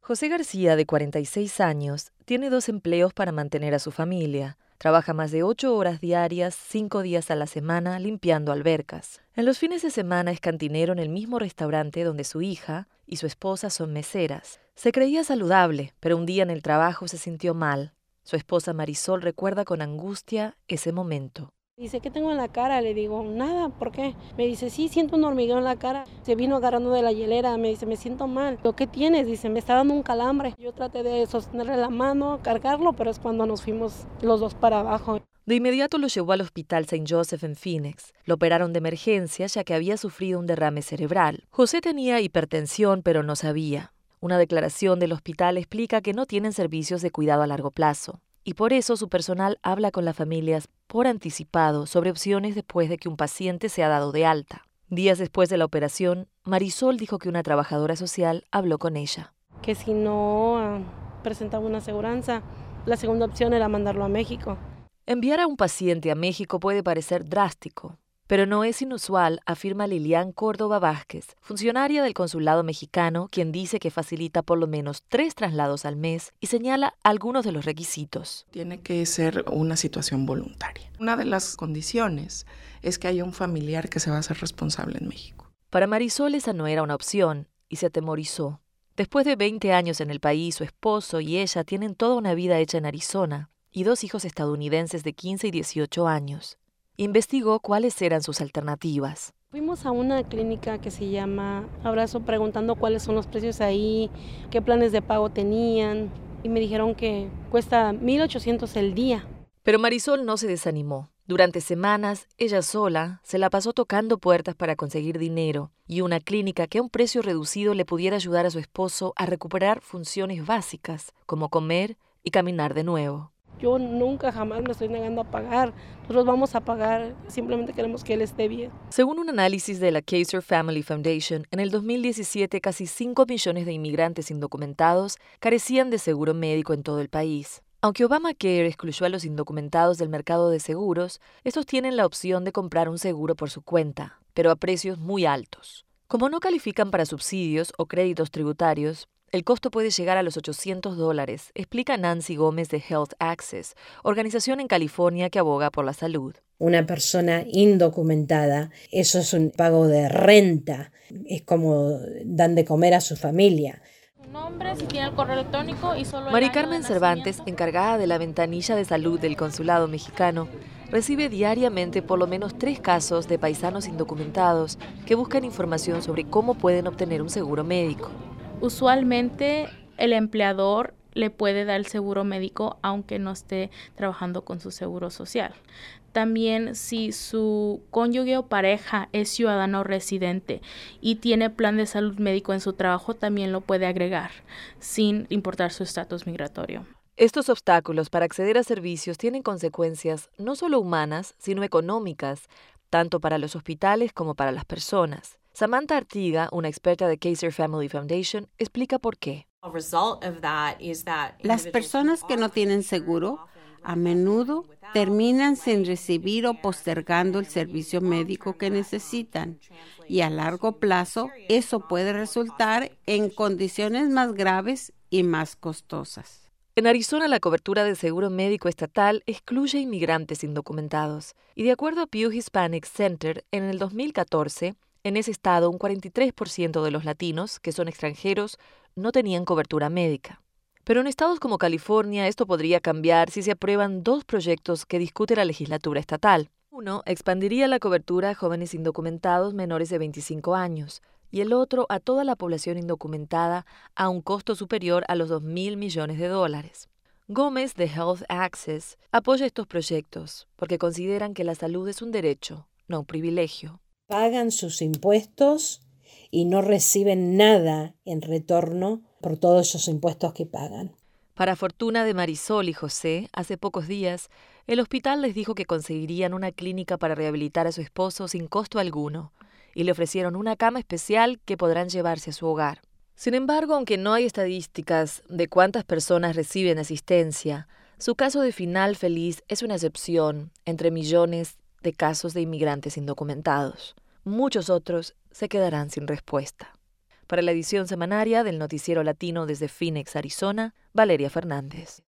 José García, de 46 años, tiene 2 empleos para mantener a su familia. Trabaja más de 8 horas diarias, 5 días a la semana, limpiando albercas. En los fines de semana es cantinero en el mismo restaurante donde su hija y su esposa son meseras. Se creía saludable, pero un día en el trabajo se sintió mal. Su esposa Marisol recuerda con angustia ese momento. Dice, ¿qué tengo en la cara? Le digo, nada, ¿por qué? Me dice, sí, siento un hormigueo en la cara. Se vino agarrando de la hielera, me dice, me siento mal. ¿Lo que tienes? Dice, me está dando un calambre. Yo traté de sostenerle la mano, cargarlo, pero es cuando nos fuimos los dos para abajo. De inmediato lo llevó al Hospital St. Joseph en Phoenix. Lo operaron de emergencia ya que había sufrido un derrame cerebral. José tenía hipertensión, pero no sabía. Una declaración del hospital explica que no tienen servicios de cuidado a largo plazo. Y por eso su personal habla con las familias por anticipado sobre opciones después de que un paciente sea dado de alta. Días después de la operación, Marisol dijo que una trabajadora social habló con ella. Que si no presentaba una aseguranza, la segunda opción era mandarlo a México. Enviar a un paciente a México puede parecer drástico, pero no es inusual, afirma Lilian Córdoba Vázquez, funcionaria del consulado mexicano, quien dice que facilita por lo menos 3 traslados al mes y señala algunos de los requisitos. Tiene que ser una situación voluntaria. Una de las condiciones es que haya un familiar que se va a hacer responsable en México. Para Marisol esa no era una opción y se atemorizó. Después de 20 años en el país, su esposo y ella tienen toda una vida hecha en Arizona y 2 hijos estadounidenses de 15 y 18 años. Investigó cuáles eran sus alternativas. Fuimos a una clínica que se llama Abrazo preguntando cuáles son los precios ahí, qué planes de pago tenían, y me dijeron que cuesta $1,800 el día. Pero Marisol no se desanimó. Durante semanas, ella sola se la pasó tocando puertas para conseguir dinero y una clínica que a un precio reducido le pudiera ayudar a su esposo a recuperar funciones básicas, como comer y caminar de nuevo. Yo nunca jamás me estoy negando a pagar. Nosotros vamos a pagar, simplemente queremos que él esté bien. Según un análisis de la Kaiser Family Foundation, en el 2017 casi 5 millones de inmigrantes indocumentados carecían de seguro médico en todo el país. Aunque Obamacare excluyó a los indocumentados del mercado de seguros, estos tienen la opción de comprar un seguro por su cuenta, pero a precios muy altos. Como no califican para subsidios o créditos tributarios, el costo puede llegar a los $800, explica Nancy Gómez de Health Access, organización en California que aboga por la salud. Una persona indocumentada, eso es un pago de renta, es como dan de comer a su familia. Nombre, si tiene el correo electrónico y solo Mari Carmen Cervantes, encargada de la ventanilla de salud del consulado mexicano, recibe diariamente por lo menos 3 casos de paisanos indocumentados que buscan información sobre cómo pueden obtener un seguro médico. Usualmente el empleador le puede dar el seguro médico aunque no esté trabajando con su seguro social. También si su cónyuge o pareja es ciudadano residente y tiene plan de salud médico en su trabajo, también lo puede agregar, sin importar su estatus migratorio. Estos obstáculos para acceder a servicios tienen consecuencias no solo humanas, sino económicas, tanto para los hospitales como para las personas. Samantha Artiga, una experta de Kaiser Family Foundation, explica por qué. Las personas que no tienen seguro a menudo terminan sin recibir o postergando el servicio médico que necesitan y a largo plazo eso puede resultar en condiciones más graves y más costosas. En Arizona, la cobertura de seguro médico estatal excluye inmigrantes indocumentados y de acuerdo a Pew Hispanic Center, en el 2014, en ese estado un 43% de los latinos, que son extranjeros, no tenían cobertura médica. Pero en estados como California esto podría cambiar si se aprueban 2 proyectos que discute la legislatura estatal. Uno expandiría la cobertura a jóvenes indocumentados menores de 25 años y el otro a toda la población indocumentada a un costo superior a los $2,000 millones. Gómez de Health Access apoya estos proyectos porque consideran que la salud es un derecho, no un privilegio. Pagan sus impuestos y no reciben nada en retorno por todos esos impuestos que pagan. Para fortuna de Marisol y José, hace pocos días, el hospital les dijo que conseguirían una clínica para rehabilitar a su esposo sin costo alguno y le ofrecieron una cama especial que podrán llevarse a su hogar. Sin embargo, aunque no hay estadísticas de cuántas personas reciben asistencia, su caso de final feliz es una excepción entre millones de casos de inmigrantes indocumentados. Muchos otros se quedarán sin respuesta. Para la edición semanaria del Noticiero Latino desde Phoenix, Arizona, Valeria Fernández.